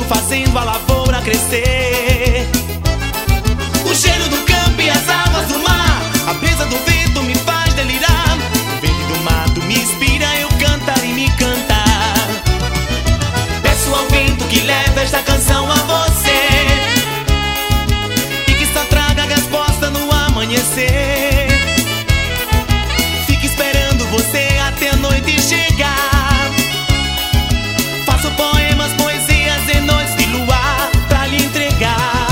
fazendo a lavoura crescer. O cheiro do campo e as águas do mar, a brisa do vento me faz delirar. O vento do mato me inspira, eu cantar e me cantar. Peço ao vento que leve esta canção a você e que só traga a resposta no amanhecer. Fique esperando você até a noite chegar. Faço poemas, poesias em noites de luar pra lhe entregar.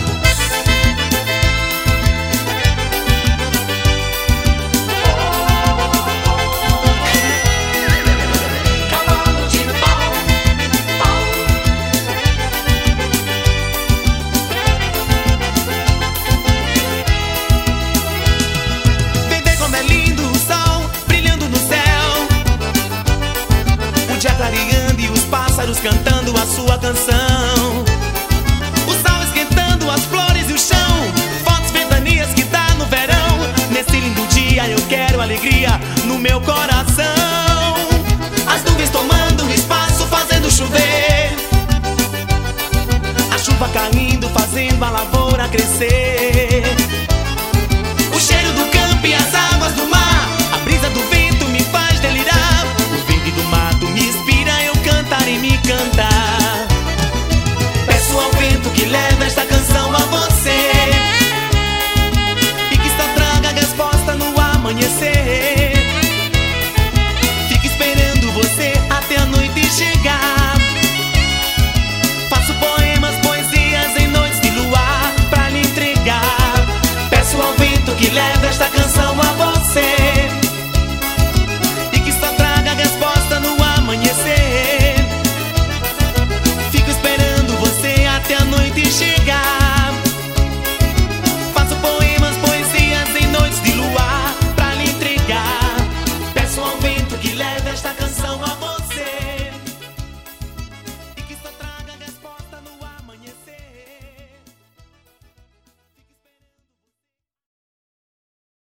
Vem ver como é lindo o sol brilhando no céu, o dia clareando e os pássaros cantando a sua canção. O sol esquentando as flores e o chão, fortes ventanias que dá no verão. Nesse lindo dia eu quero alegria no meu coração. As nuvens tomando espaço, fazendo chover, a chuva caindo, fazendo a lavoura crescer.